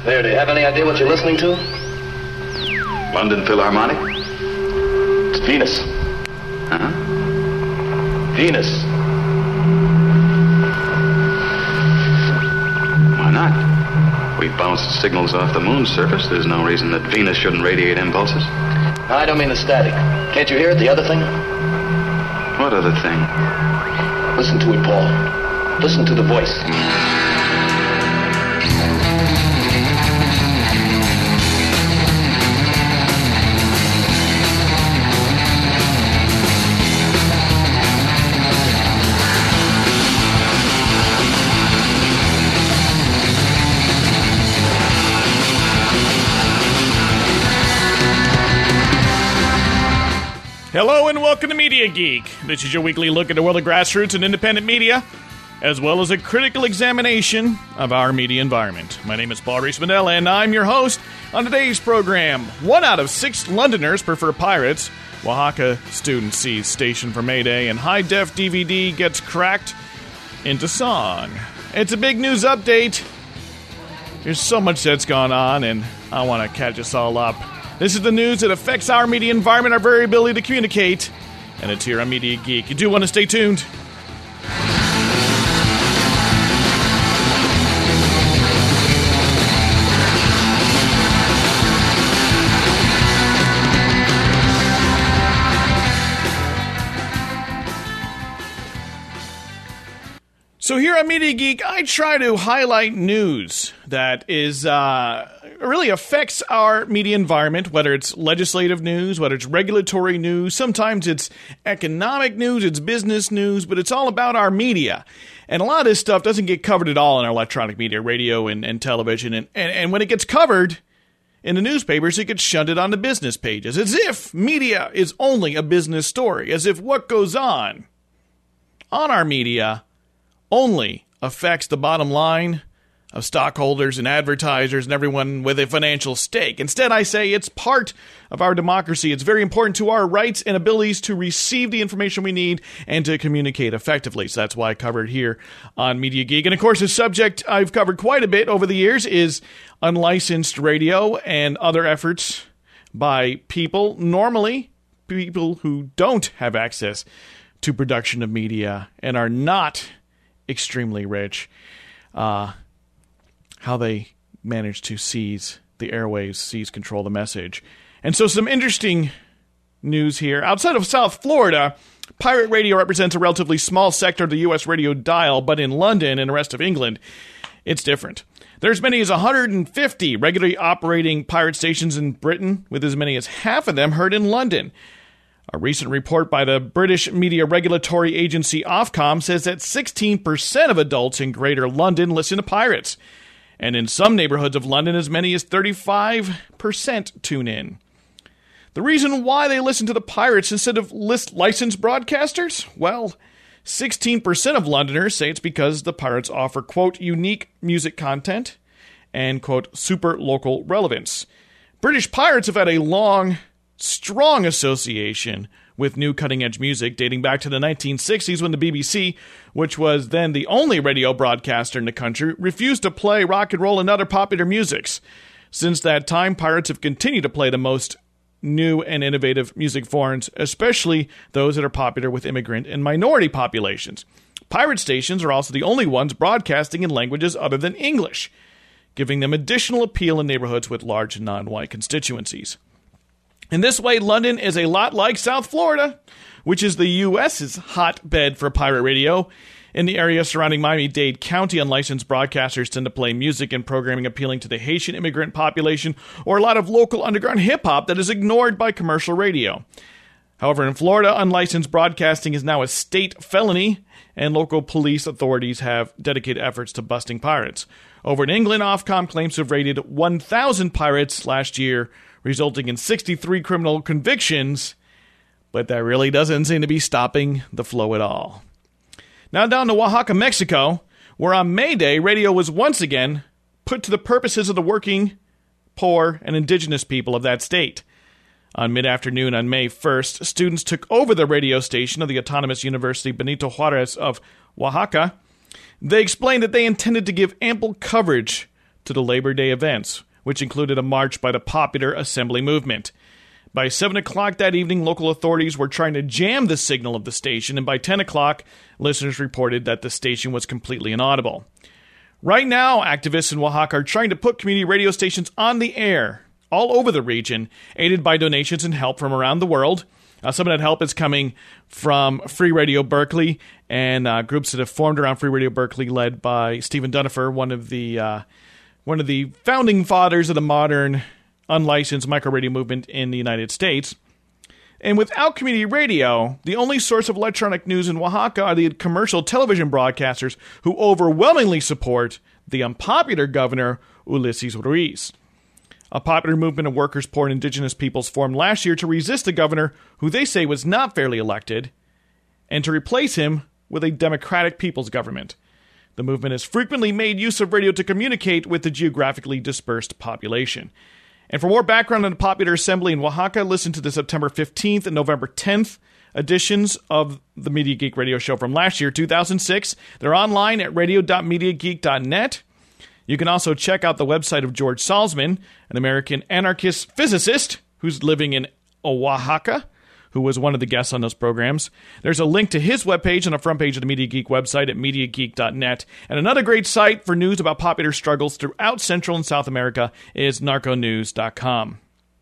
There, do you have any idea what you're listening to? London Philharmonic? It's Venus. Huh? Venus. Why not? We bounced signals off the moon's surface. There's no reason that Venus shouldn't radiate impulses. I don't mean the static. Can't you hear it, the other thing? What other thing? Listen to it, Paul. Listen to the voice. Hello and welcome to Media Geek. This is your weekly look at the world of grassroots and independent media, as well as a critical examination of our media environment. My name is Paul Rees-Mandela, and I'm your host on today's program. 1 out of 6 Londoners prefer pirates. Oaxaca student sees station for Mayday, and high-def DVD gets cracked into song. It's a big news update. There's so much that's gone on, and I want to catch us all up. This is the news that affects our media environment, our very ability to communicate, and it's here on Media Geek. You do want to stay tuned. So here on Media Geek, I try to highlight news that is really affects our media environment, whether it's legislative news, whether it's regulatory news. Sometimes it's economic news, it's business news, but it's all about our media. And a lot of this stuff doesn't get covered at all in our electronic media, radio and television. And when it gets covered in the newspapers, it gets shunted on the business pages, as if media is only a business story, as if what goes on our media only affects the bottom line of stockholders and advertisers and everyone with a financial stake. Instead, I say it's part of our democracy. It's very important to our rights and abilities to receive the information we need and to communicate effectively. So that's why I covered here on Media Geek. And of course, a subject I've covered quite a bit over the years is unlicensed radio and other efforts by people, normally people who don't have access to production of media and are not extremely rich, how they manage to seize the airwaves, seize control of the message. And so some interesting news here. Outside of South Florida, pirate radio represents a relatively small sector of the U.S. radio dial, but in London and the rest of England, it's different. There's as many as 150 regularly operating pirate stations in Britain, with as many as half of them heard in London. A recent report by the British media regulatory agency Ofcom says that 16% of adults in Greater London listen to pirates. And in some neighborhoods of London, as many as 35% tune in. The reason why they listen to the pirates instead of licensed broadcasters? Well, 16% of Londoners say it's because the pirates offer, quote, unique music content and, quote, super local relevance. British pirates have had a long, strong association with new cutting-edge music dating back to the 1960s when the BBC, which was then the only radio broadcaster in the country, refused to play rock and roll and other popular musics. Since that time, pirates have continued to play the most new and innovative music forms, especially those that are popular with immigrant and minority populations. Pirate stations are also the only ones broadcasting in languages other than English, giving them additional appeal in neighborhoods with large non-white constituencies. In this way, London is a lot like South Florida, which is the U.S.'s hotbed for pirate radio. In the area surrounding Miami-Dade County, unlicensed broadcasters tend to play music and programming appealing to the Haitian immigrant population or a lot of local underground hip-hop that is ignored by commercial radio. However, in Florida, unlicensed broadcasting is now a state felony, and local police authorities have dedicated efforts to busting pirates. Over in England, Ofcom claims to have raided 1,000 pirates last year, resulting in 63 criminal convictions, but that really doesn't seem to be stopping the flow at all. Now down to Oaxaca, Mexico, where on May Day, radio was once again put to the purposes of the working, poor, and indigenous people of that state. On mid-afternoon on May 1st, students took over the radio station of the Autonomous University Benito Juarez of Oaxaca. They explained that they intended to give ample coverage to the Labor Day events, which included a march by the Popular Assembly Movement. By 7 o'clock that evening, local authorities were trying to jam the signal of the station, and by 10 o'clock, listeners reported that the station was completely inaudible. Right now, activists in Oaxaca are trying to put community radio stations on the air all over the region, aided by donations and help from around the world. Some of that help is coming from Free Radio Berkeley and groups that have formed around Free Radio Berkeley, led by Stephen Dunifer, one of the founding fathers of the modern unlicensed microradio movement in the United States. And without community radio, the only source of electronic news in Oaxaca are the commercial television broadcasters who overwhelmingly support the unpopular governor, Ulises Ruiz. A popular movement of workers, poor, and indigenous peoples formed last year to resist the governor, who they say was not fairly elected, and to replace him with a democratic people's government. The movement has frequently made use of radio to communicate with the geographically dispersed population. And for more background on the Popular Assembly in Oaxaca, listen to the September 15th and November 10th editions of the Media Geek radio show from last year, 2006. They're online at radio.mediageek.net. You can also check out the website of George Salzman, an American anarchist physicist who's living in Oaxaca, who was one of the guests on those programs. There's a link to his webpage on the front page of the Media Geek website at MediaGeek.net. And another great site for news about popular struggles throughout Central and South America is narconews.com.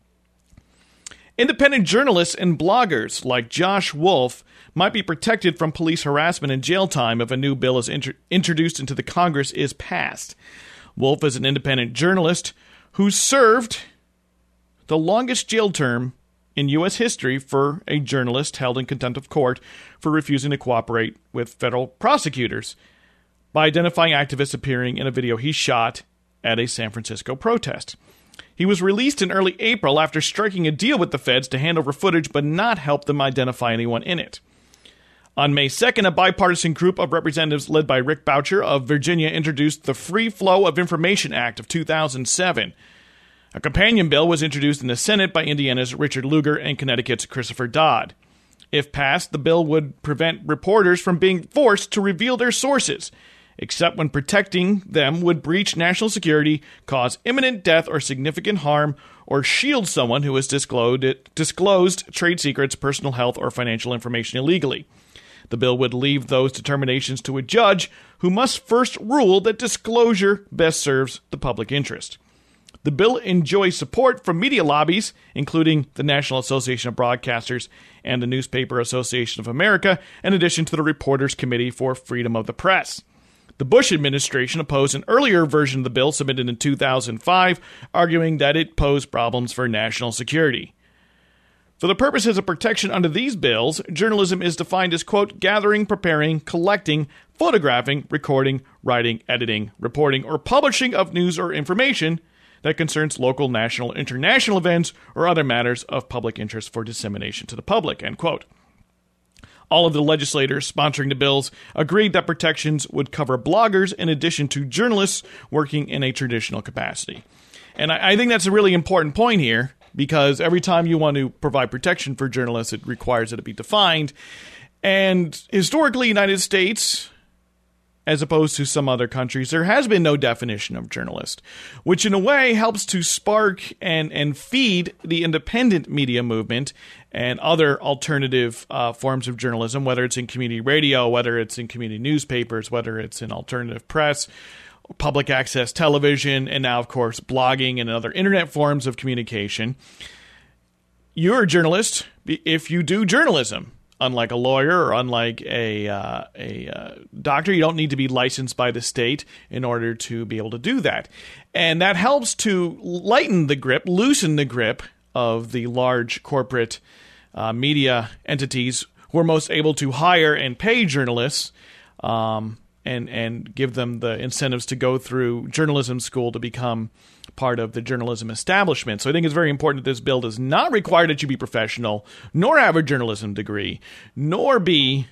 Independent journalists and bloggers like Josh Wolf might be protected from police harassment and jail time if a new bill is introduced into the Congress is passed. Wolf is an independent journalist who served the longest jail term in U.S. history for a journalist held in contempt of court for refusing to cooperate with federal prosecutors by identifying activists appearing in a video he shot at a San Francisco protest. He was released in early April after striking a deal with the feds to hand over footage but not help them identify anyone in it. On May 2nd, a bipartisan group of representatives led by Rick Boucher of Virginia introduced the Free Flow of Information Act of 2007. A companion bill was introduced in the Senate by Indiana's Richard Lugar and Connecticut's Christopher Dodd. If passed, the bill would prevent reporters from being forced to reveal their sources, except when protecting them would breach national security, cause imminent death or significant harm, or shield someone who has disclosed trade secrets, personal health, or financial information illegally. The bill would leave those determinations to a judge who must first rule that disclosure best serves the public interest. The bill enjoys support from media lobbies, including the National Association of Broadcasters and the Newspaper Association of America, in addition to the Reporters Committee for Freedom of the Press. The Bush administration opposed an earlier version of the bill submitted in 2005, arguing that it posed problems for national security. For the purposes of protection under these bills, journalism is defined as, quote, gathering, preparing, collecting, photographing, recording, writing, editing, reporting, or publishing of news or information that concerns local, national, international events, or other matters of public interest for dissemination to the public, end quote. All of the legislators sponsoring the bills agreed that protections would cover bloggers in addition to journalists working in a traditional capacity. And I think that's a really important point here, because every time you want to provide protection for journalists, it requires that it be defined. And historically, United States, as opposed to some other countries, there has been no definition of journalist, which in a way helps to spark and feed the independent media movement and other alternative forms of journalism, whether it's in community radio, whether it's in community newspapers, whether it's in alternative press, public access television, and now, of course, blogging and other internet forms of communication. You're a journalist if you do journalism. Unlike a lawyer or unlike a doctor, you don't need to be licensed by the state in order to be able to do that. And that helps to loosen the grip of the large corporate media entities who are most able to hire and pay journalists and give them the incentives to go through journalism school to become part of the journalism establishment. So I think it's very important that this bill does not require that you be professional, nor have a journalism degree, nor be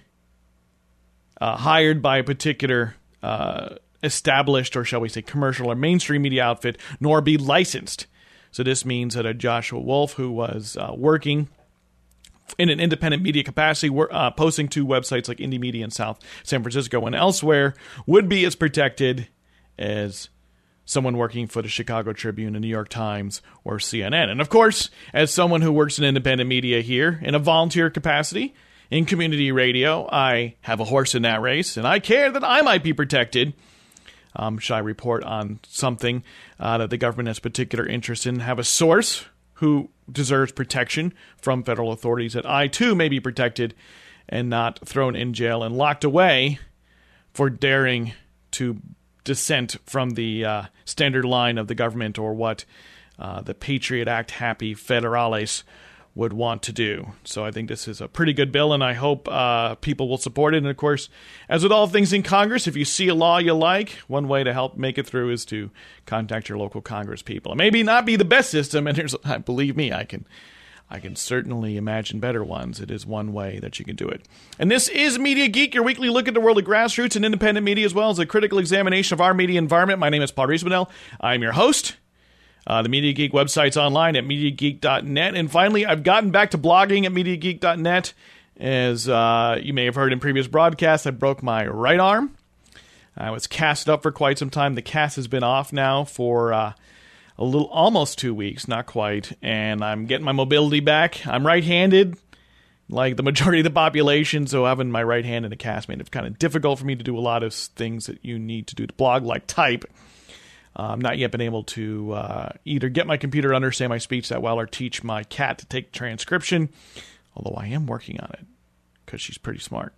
hired by a particular established, or shall we say commercial or mainstream media outfit, nor be licensed. So this means that a Joshua Wolf, who was working in an independent media capacity, posting to websites like Indie Media in South San Francisco and elsewhere, would be as protected as someone working for the Chicago Tribune, the New York Times, or CNN. And of course, as someone who works in independent media here in a volunteer capacity in community radio, I have a horse in that race, and I care that I might be protected. Should I report on something that the government has particular interest in, have a source who deserves protection from federal authorities, that I too may be protected and not thrown in jail and locked away for daring to dissent from the standard line of the government, or what the Patriot Act happy federales would want to do. So I think this is a pretty good bill, and I hope people will support it. And of course, as with all things in Congress, if you see a law you like, one way to help make it through is to contact your local Congress people. It may not be the best system, and believe me, I can certainly imagine better ones. It is one way that you can do it. And this is Media Geek, your weekly look at the world of grassroots and independent media, as well as a critical examination of our media environment. My name is Paul Riismannel. I'm your host. The Media Geek website's online at MediaGeek.net. And finally, I've gotten back to blogging at MediaGeek.net. As you may have heard in previous broadcasts, I broke my right arm. I was casted up for quite some time. The cast has been off now for almost 2 weeks, not quite, and I'm getting my mobility back. I'm right-handed, like the majority of the population, so having my right hand in a cast made it kind of difficult for me to do a lot of things that you need to do to blog, like type. I've not yet been able to either get my computer to understand my speech that well or teach my cat to take transcription, although I am working on it, because she's pretty smart.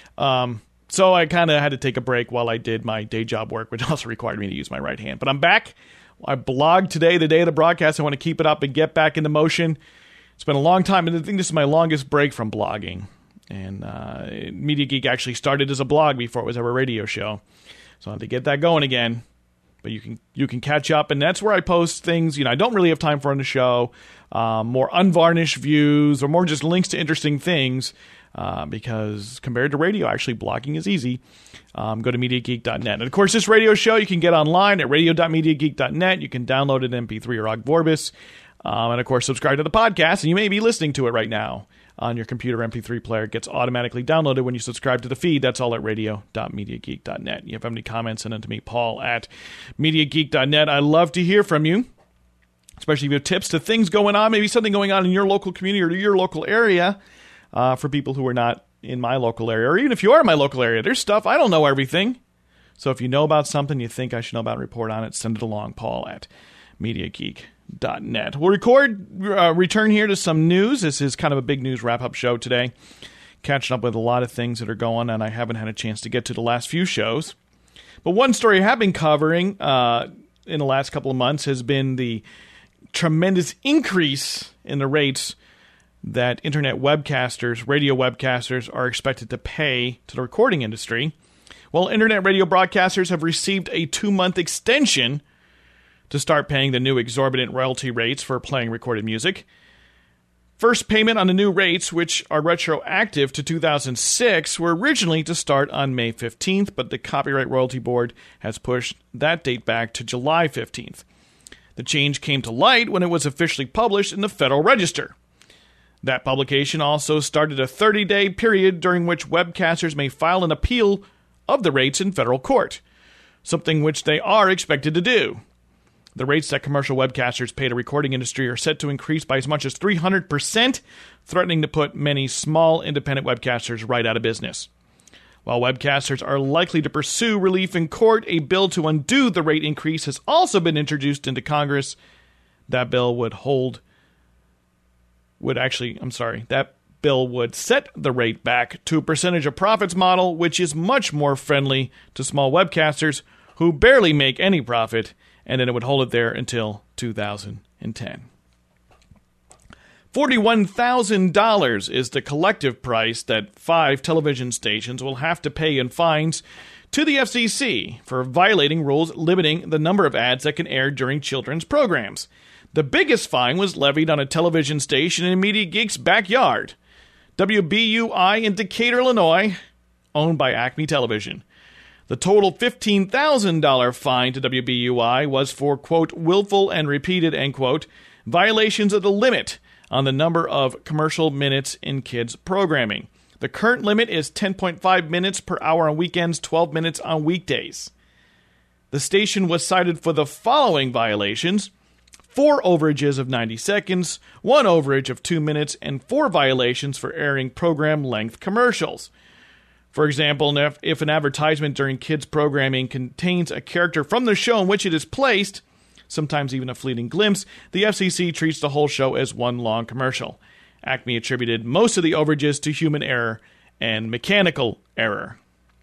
So I kind of had to take a break while I did my day job work, which also required me to use my right hand. But I'm back. I blogged today, the day of the broadcast. I want to keep it up and get back into motion. It's been a long time, and I think this is my longest break from blogging. And Media Geek actually started as a blog before it was ever a radio show. So I have to get that going again. But you can catch up, and that's where I post things. I don't really have time for on the show. More unvarnished views, or more just links to interesting things. Because compared to radio, actually blogging is easy. Go to MediaGeek.net. And of course, this radio show you can get online at radio.MediaGeek.net. You can download it in MP3 or Ogg Vorbis. And of course, subscribe to the podcast. And you may be listening to it right now on your computer MP3 player. It gets automatically downloaded when you subscribe to the feed. That's all at radio.MediaGeek.net. You have any comments, send them to me, Paul at MediaGeek.net. I love to hear from you, especially if you have tips to things going on, maybe something going on in your local community or your local area. For people who are not in my local area, or even if you are in my local area, there's stuff. I don't know everything. So if you know about something you think I should know about, report on it, send it along, Paul at MediaGeek.net. We'll return here to some news. This is kind of a big news wrap-up show today. Catching up with a lot of things that are going on, I haven't had a chance to get to the last few shows. But one story I have been covering in the last couple of months has been the tremendous increase in the rates that internet webcasters, radio webcasters, are expected to pay to the recording industry. Well, internet radio broadcasters have received a 2-month extension to start paying the new exorbitant royalty rates for playing recorded music. First payment on the new rates, which are retroactive to 2006, were originally to start on May 15th, but the Copyright Royalty Board has pushed that date back to July 15th. The change came to light when it was officially published in the Federal Register. That publication also started a 30-day period during which webcasters may file an appeal of the rates in federal court, something which they are expected to do. The rates that commercial webcasters pay to recording industry are set to increase by as much as 300%, threatening to put many small independent webcasters right out of business. While webcasters are likely to pursue relief in court, a bill to undo the rate increase has also been introduced into Congress. That bill that bill would set the rate back to a percentage of profits model, which is much more friendly to small webcasters who barely make any profit, and then it would hold it there until 2010. $41,000 is the collective price that 5 television stations will have to pay in fines to the FCC for violating rules limiting the number of ads that can air during children's programs. The biggest fine was levied on a television station in Media Geek's backyard, WBUI in Decatur, Illinois, owned by Acme Television. The total $15,000 fine to WBUI was for, quote, willful and repeated, end quote, violations of the limit on the number of commercial minutes in kids' programming. The current limit is 10.5 minutes per hour on weekends, 12 minutes on weekdays. The station was cited for the following violations: 4 overages of 90 seconds, 1 overage of 2 minutes, and 4 violations for airing program-length commercials. For example, if an advertisement during kids' programming contains a character from the show in which it is placed, sometimes even a fleeting glimpse, the FCC treats the whole show as one long commercial. Acme attributed most of the overages to human error and mechanical error.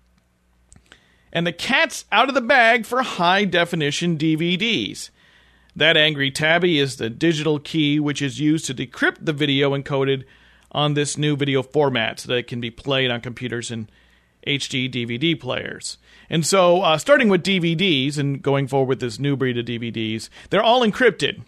And the cat's out of the bag for high-definition DVDs. That angry tabby is the digital key which is used to decrypt the video encoded on this new video format so that it can be played on computers and HD DVD players. And so, starting with DVDs and going forward with this new breed of DVDs, they're all encrypted.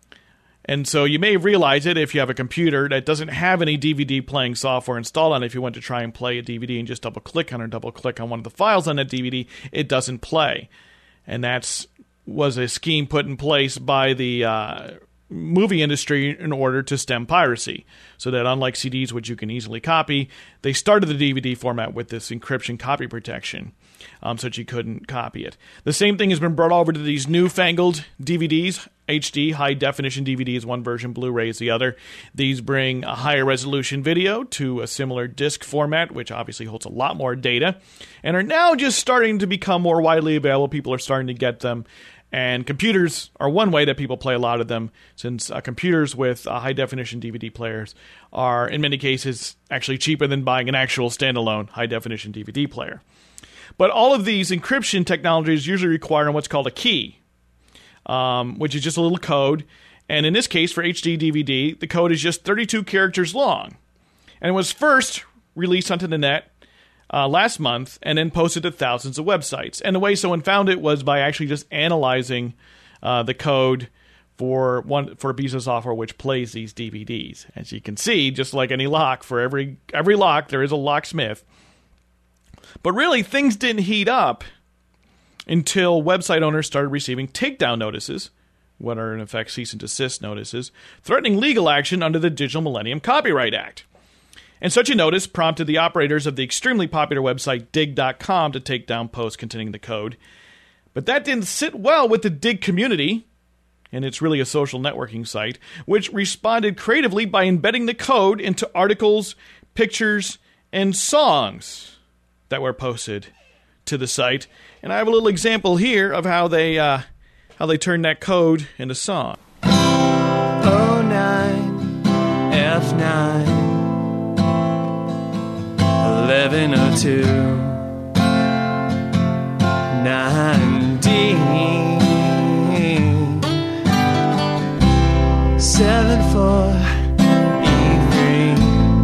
And so you may realize it if you have a computer that doesn't have any DVD playing software installed on it. If you want to try and play a DVD and just double-click on one of the files on that DVD, it doesn't play. And that was a scheme put in place by the movie industry in order to stem piracy. So that unlike CDs, which you can easily copy, they started the DVD format with this encryption copy protection so that you couldn't copy it. The same thing has been brought over to these newfangled DVDs, HD, high-definition DVDs, one version, Blu-ray is the other. These bring a higher resolution video to a similar disc format, which obviously holds a lot more data, and are now just starting to become more widely available. People are starting to get them. And computers are one way that people play a lot of them, since computers with high-definition DVD players are, in many cases, actually cheaper than buying an actual standalone high-definition DVD player. But all of these encryption technologies usually require what's called a key, which is just a little code. And in this case, for HD DVD, the code is just 32 characters long. And it was first released onto the net last month, and then posted to thousands of websites. And the way someone found it was by actually just analyzing the code for a piece of software which plays these DVDs. As you can see, just like any lock, for every lock there is a locksmith. But really, things didn't heat up until website owners started receiving takedown notices, what are in effect cease and desist notices, threatening legal action under the Digital Millennium Copyright Act. And such a notice prompted the operators of the extremely popular website Digg.com to take down posts containing the code. But that didn't sit well with the Digg community, and it's really a social networking site, which responded creatively by embedding the code into articles, pictures, and songs that were posted to the site. And I have a little example here of how they turned that code into song. 09 F9 1102 9D 74 E3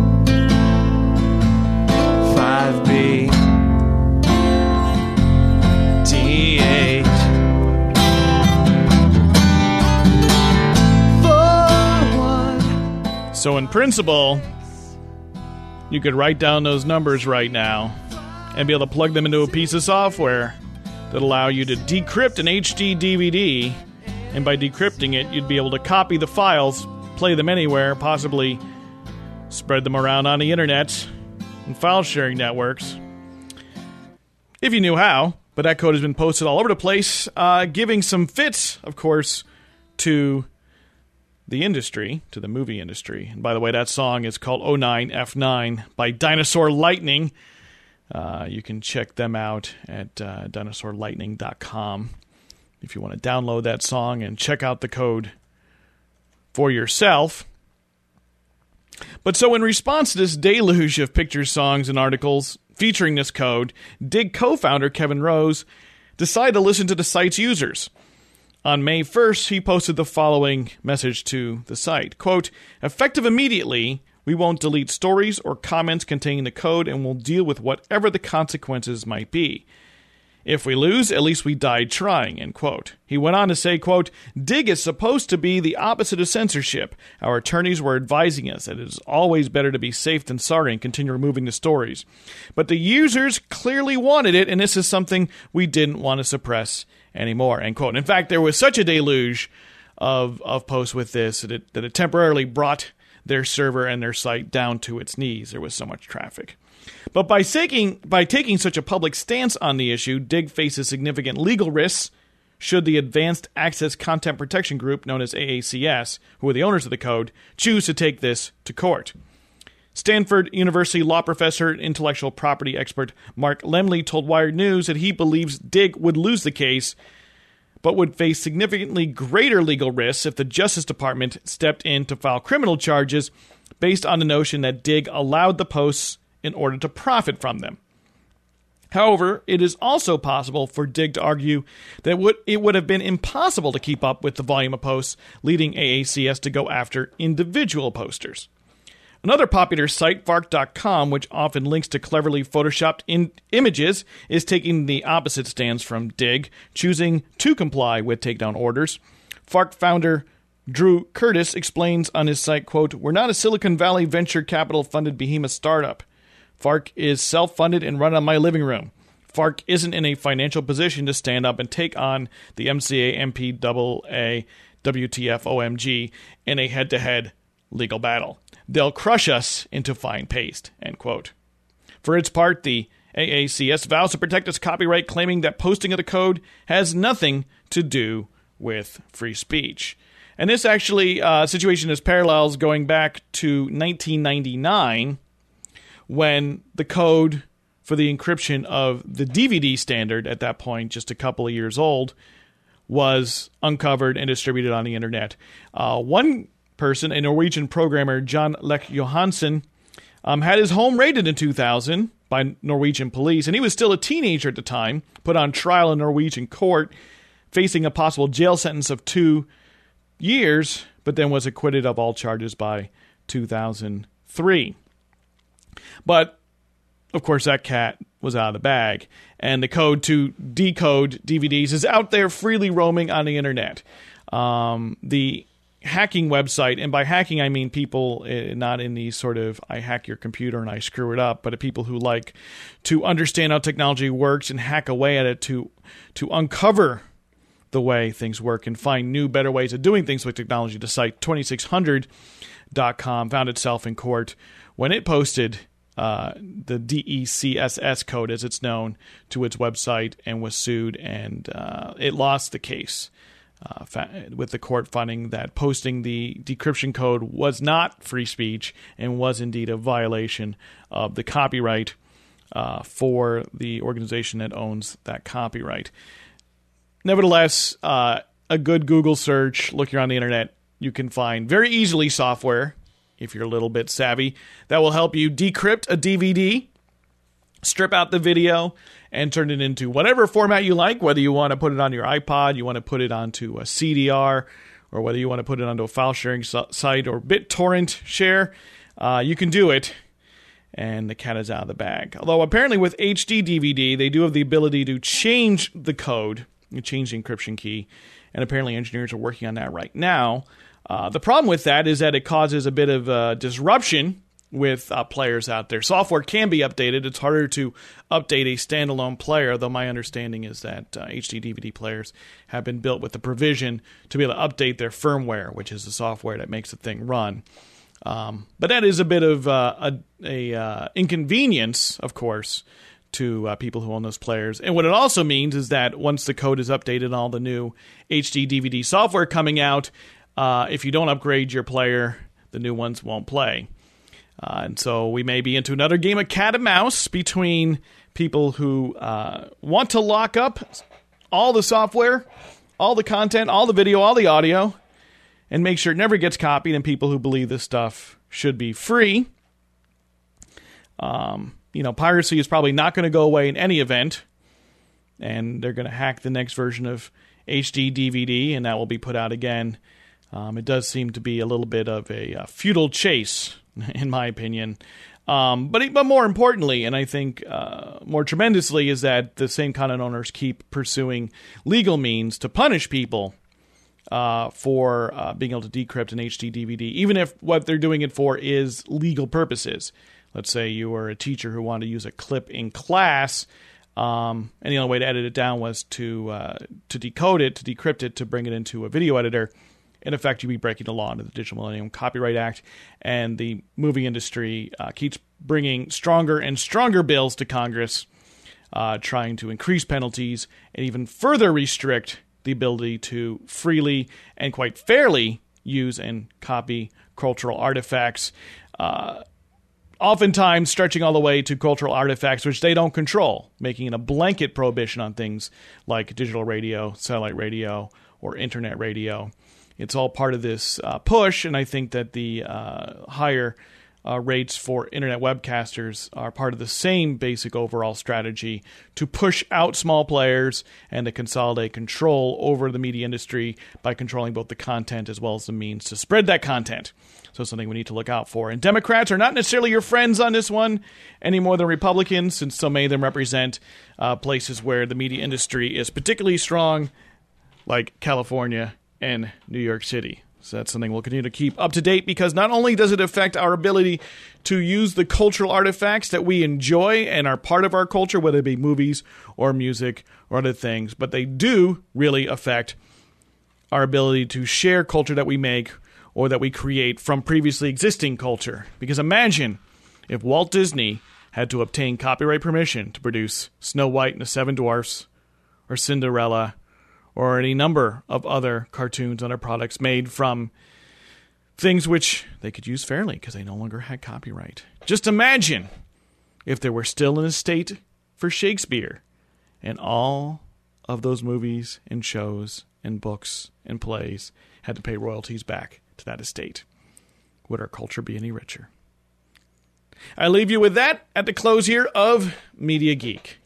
5B D8 41. So in principle, you could write down those numbers right now and be able to plug them into a piece of software that allow you to decrypt an HD DVD, and by decrypting it, you'd be able to copy the files, play them anywhere, possibly spread them around on the internet and file sharing networks. If you knew how, but that code has been posted all over the place, giving some fits, of course, to the industry, to the movie industry. And by the way, that song is called 09 F9 by Dinosaur Lightning. You can check them out at dinosaurlightning.com if you want to download that song and check out the code for yourself. But so in response to this deluge of pictures, songs, and articles featuring this code, Digg co-founder Kevin Rose decided to listen to the site's users. On May 1st, he posted the following message to the site. Quote, "Effective immediately, we won't delete stories or comments containing the code and will deal with whatever the consequences might be. If we lose, at least we died trying," end quote. He went on to say, quote, "Digg is supposed to be the opposite of censorship. Our attorneys were advising us that it is always better to be safe than sorry and continue removing the stories. But the users clearly wanted it, and this is something we didn't want to suppress anymore," end quote. In fact, there was such a deluge of posts with this that it temporarily brought their server and their site down to its knees. There was so much traffic. But by taking such a public stance on the issue, Digg faces significant legal risks should the Advanced Access Content Protection Group, known as AACS, who are the owners of the code, choose to take this to court. Stanford University law professor and intellectual property expert Mark Lemley told Wired News that he believes Digg would lose the case, but would face significantly greater legal risks if the Justice Department stepped in to file criminal charges based on the notion that Digg allowed the posts in order to profit from them. However, it is also possible for Digg to argue that it would have been impossible to keep up with the volume of posts, leading AACS to go after individual posters. Another popular site, Fark.com, which often links to cleverly photoshopped images, is taking the opposite stance from Digg, choosing to comply with takedown orders. Fark founder Drew Curtis explains on his site, quote, "We're not a Silicon Valley venture capital-funded behemoth startup. Fark is self-funded and run on my living room. Fark isn't in a financial position to stand up and take on the MCA, MPAA, WTF, OMG in a head-to-head legal battle. They'll crush us into fine paste," end quote. For its part, the AACS vows to protect its copyright, claiming that posting of the code has nothing to do with free speech. And this actually situation is parallels going back to 1999, when the code for the encryption of the DVD standard, at that point just a couple of years old, was uncovered and distributed on the internet. One person, a Norwegian programmer, John Lech Johansen, had his home raided in 2000 by Norwegian police, and he was still a teenager at the time, put on trial in Norwegian court, facing a possible jail sentence of 2 years, but then was acquitted of all charges by 2003. But, of course, that cat was out of the bag, and the code to decode DVDs is out there freely roaming on the internet. The hacking website, and by hacking I mean people not in the sort of I hack your computer and I screw it up, but people who like to understand how technology works and hack away at it to uncover the way things work and find new, better ways of doing things with technology. The site 2600.com found itself in court when it posted the DECSS code, as it's known, to its website and was sued, and it lost the case, with the court finding that posting the decryption code was not free speech and was indeed a violation of the copyright for the organization that owns that copyright. Nevertheless, a good Google search, look around the internet, you can find very easily software, if you're a little bit savvy, that will help you decrypt a DVD, strip out the video, and turn it into whatever format you like, whether you want to put it on your iPod, you want to put it onto a CDR, or whether you want to put it onto a file sharing site or BitTorrent share, you can do it, and the cat is out of the bag. Although apparently with HD DVD, they do have the ability to change the code, change the encryption key, and apparently engineers are working on that right now. The problem with that is that it causes a bit of disruption with players out there. Software can be updated. It's harder to update a standalone player, though my understanding is that HD DVD players have been built with the provision to be able to update their firmware, which is the software that makes the thing run. But that is a bit of a inconvenience, of course, to people who own those players. And what it also means is that once the code is updated, all the new HD DVD software coming out, if you don't upgrade your player, the new ones won't play. And so we may be into another game of cat and mouse between people who want to lock up all the software, all the content, all the video, all the audio, and make sure it never gets copied, and people who believe this stuff should be free. Piracy is probably not going to go away in any event, and they're going to hack the next version of HD DVD, and that will be put out again. It does seem to be a little bit of a futile chase, in my opinion. But more importantly, and I think more tremendously, is that the same content owners keep pursuing legal means to punish people for being able to decrypt an HD DVD, even if what they're doing it for is legal purposes. Let's say you were a teacher who wanted to use a clip in class, and the only way to edit it down was to decode it, to decrypt it, to bring it into a video editor. in effect, you'd be breaking the law under the Digital Millennium Copyright Act, and the movie industry keeps bringing stronger and stronger bills to Congress, trying to increase penalties and even further restrict the ability to freely and quite fairly use and copy cultural artifacts, oftentimes stretching all the way to cultural artifacts which they don't control, making it a blanket prohibition on things like digital radio, satellite radio, or internet radio. It's all part of this push, and I think that the higher rates for internet webcasters are part of the same basic overall strategy to push out small players and to consolidate control over the media industry by controlling both the content as well as the means to spread that content. So something we need to look out for. And Democrats are not necessarily your friends on this one any more than Republicans, since so many of them represent places where the media industry is particularly strong, like California and New York City. So that's something we'll continue to keep up to date, because not only does it affect our ability to use the cultural artifacts that we enjoy and are part of our culture, whether it be movies or music or other things, but they do really affect our ability to share culture that we make or that we create from previously existing culture. Because imagine if Walt Disney had to obtain copyright permission to produce Snow White and the Seven Dwarfs or Cinderella or any number of other cartoons and other products made from things which they could use fairly because they no longer had copyright. Just imagine if there were still an estate for Shakespeare and all of those movies and shows and books and plays had to pay royalties back to that estate. Would our culture be any richer? I leave you with that at the close here of Media Geek.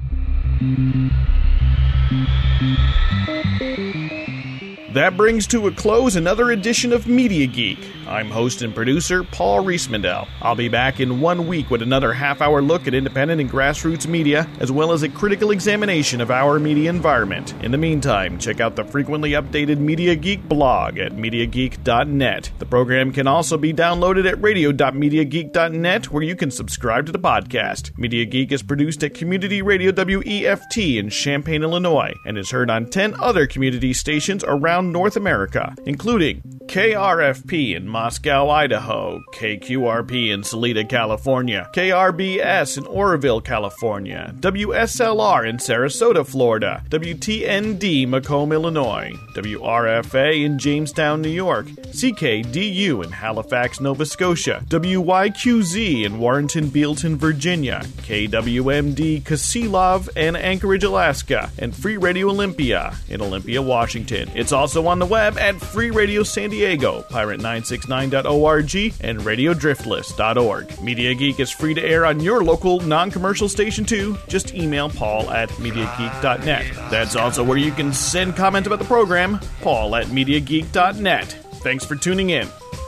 That brings to a close another edition of Media Geek. I'm host and producer Paul Riesmandel. I'll be back in 1 week with another half-hour look at independent and grassroots media, as well as a critical examination of our media environment. In the meantime, check out the frequently updated Media Geek blog at MediaGeek.net. The program can also be downloaded at radio.MediaGeek.net, where you can subscribe to the podcast. Media Geek is produced at Community Radio WEFT in Champaign, Illinois, and is heard on 10 other community stations around North America, including KRFP in Moscow, Idaho, KQRP in Salida, California, KRBS in Oroville, California, WSLR in Sarasota, Florida, WTND Macomb, Illinois, WRFA in Jamestown, New York, CKDU in Halifax, Nova Scotia, WYQZ in Warrenton, Bealton, Virginia, KWMD Kasilov and Anchorage, Alaska, and Free Radio Olympia in Olympia, Washington. It's also on the web at Free Radio San Diego, Pirate969.org, and RadioDriftless.org. Media Geek is free to air on your local non-commercial station too. Just email Paul at MediaGeek.net. That's also where you can send comments about the program, Paul at MediaGeek.net. Thanks for tuning in.